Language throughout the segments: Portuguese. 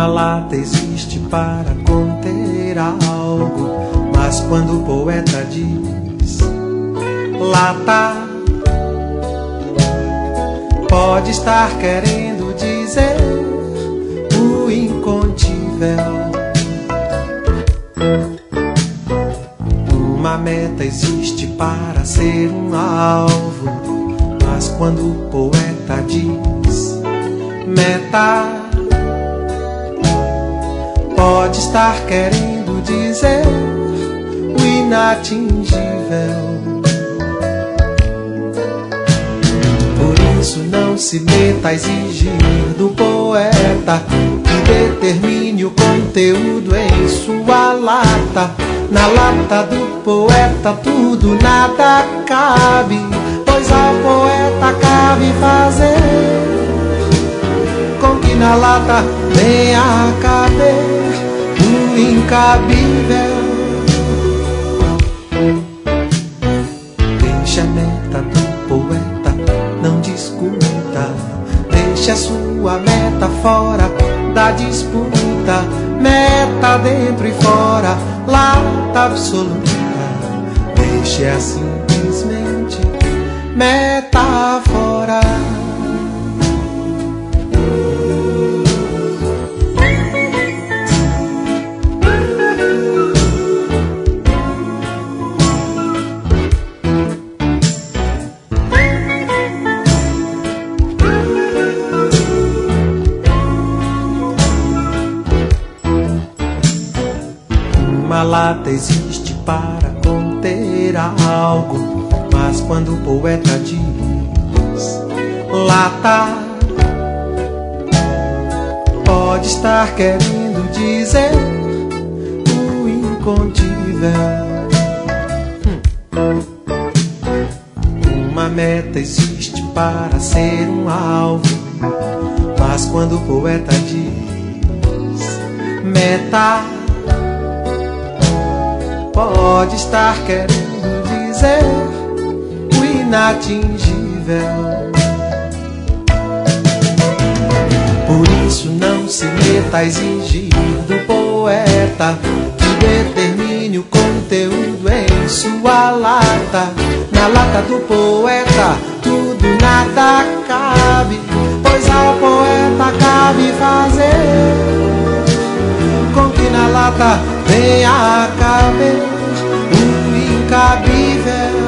Uma lata existe para conter algo, mas quando o poeta diz lata, pode estar querendo dizer o incontível. Uma meta existe para ser um alvo, mas quando o poeta diz meta, pode estar querendo dizer o inatingível. Por isso não se meta a exigir do poeta que determine o conteúdo em sua lata. Na lata do poeta tudo nada cabe, pois ao poeta cabe fazer com que na lata venha caber o incabível. Deixa a meta do poeta, não discuta. Deixa a sua meta fora da disputa. Meta dentro e fora, lata absoluta. Deixa simplesmente meta fora. Uma lata existe para conter algo, mas quando o poeta diz lata, pode estar querendo dizer o incontível. Uma meta existe para ser um alvo, mas quando o poeta diz meta, pode estar querendo dizer o inatingível. Por isso não se meta a exigir do poeta que determine o conteúdo em sua lata. Na lata do poeta tudo nada cabe, pois ao poeta cabe fazer com que na lata venha caber o incabível.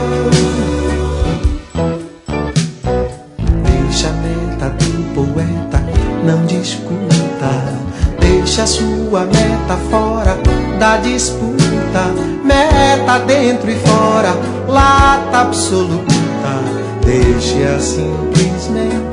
Deixa a meta do poeta, não discuta. Deixa a sua meta fora da disputa. Meta dentro e fora, lata absoluta. Deixa simplesmente